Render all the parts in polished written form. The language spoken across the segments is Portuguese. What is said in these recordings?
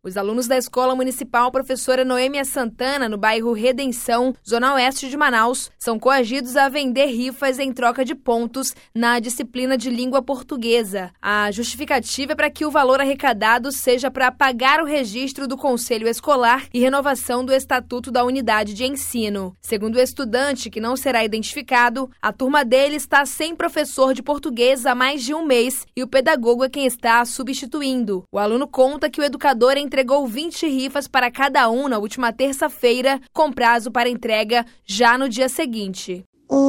Os alunos da Escola Municipal Professora Noêmia Santana, no bairro Redenção, zona oeste de Manaus, são coagidos a vender rifas em troca de pontos na disciplina de língua portuguesa. A justificativa é para que o valor arrecadado seja para pagar o registro do Conselho Escolar e renovação do Estatuto da Unidade de Ensino. Segundo o estudante, que não será identificado, a turma dele está sem professor de português há mais de um mês e o pedagogo é quem está substituindo. O aluno conta que o educador entregou 20 rifas para cada um na última terça-feira, com prazo para entrega já no dia seguinte.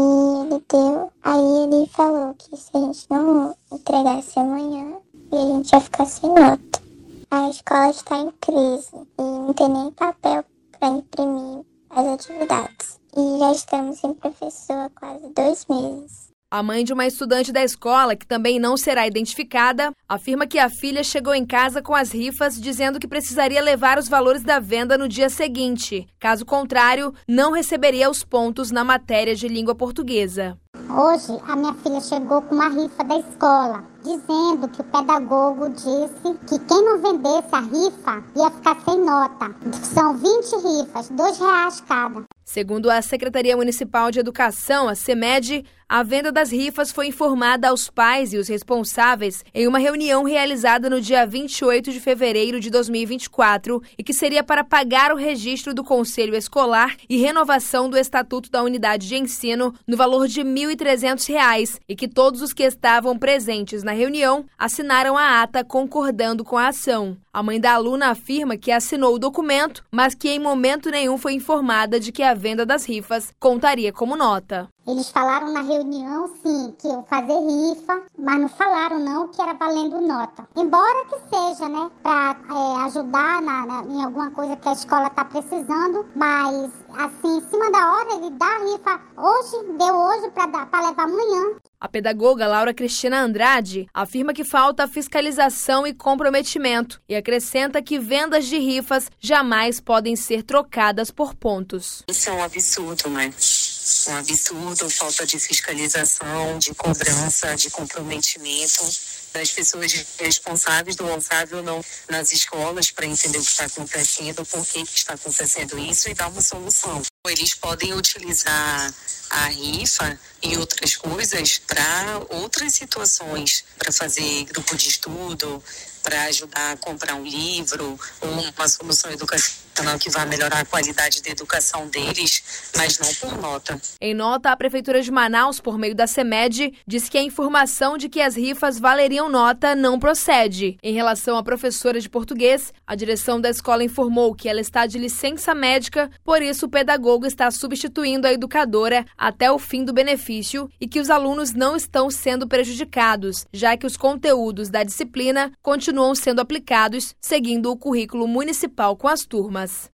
E ele deu, aí ele falou que se a gente não entregasse amanhã, a gente ia ficar sem nota. A escola está em crise e não tem nem papel para imprimir as atividades. E já estamos sem professor há quase 2 meses. A mãe de uma estudante da escola, que também não será identificada, afirma que a filha chegou em casa com as rifas dizendo que precisaria levar os valores da venda no dia seguinte. Caso contrário, não receberia os pontos na matéria de língua portuguesa. Hoje, a minha filha chegou com uma rifa da escola, dizendo que o pedagogo disse que quem não vendesse a rifa ia ficar sem nota. São 20 rifas, R$2 cada. Segundo a Secretaria Municipal de Educação, a CEMED, a venda das rifas foi informada aos pais e os responsáveis em uma reunião realizada no dia 28 de fevereiro de 2024 e que seria para pagar o registro do Conselho Escolar e renovação do Estatuto da Unidade de Ensino no valor de R$ 1.300 e que todos os que estavam presentes na reunião assinaram a ata concordando com a ação. A mãe da aluna afirma que assinou o documento, mas que em momento nenhum foi informada de que a venda das rifas contaria como nota. Eles falaram na reunião, sim, que iam fazer rifa, mas não falaram não que era valendo nota. Embora que seja, né, para ajudar em alguma coisa que a escola está precisando, mas assim, em cima da hora, ele dá a rifa hoje, deu hoje para levar amanhã. A pedagoga Laura Cristina Andrade afirma que falta fiscalização e comprometimento e acrescenta que vendas de rifas jamais podem ser trocadas por pontos. Isso é um absurdo, né? Um absurdo, falta de fiscalização, de cobrança, de comprometimento das pessoas responsáveis do responsável não nas escolas para entender o que está acontecendo, por que está acontecendo isso e dar uma solução. Eles podem utilizar a rifa e outras coisas para outras situações, para fazer grupo de estudo, para ajudar a comprar um livro ou uma solução educacional que vai melhorar a qualidade da educação deles, mas não por nota. Em nota, a Prefeitura de Manaus, por meio da CEMED, disse que a informação de que as rifas valeriam nota não procede. Em relação à professora de português, a direção da escola informou que ela está de licença médica, por isso o pedagogo está substituindo a educadora até o fim do benefício e que os alunos não estão sendo prejudicados, já que os conteúdos da disciplina continuam sendo aplicados seguindo o currículo municipal com as turmas.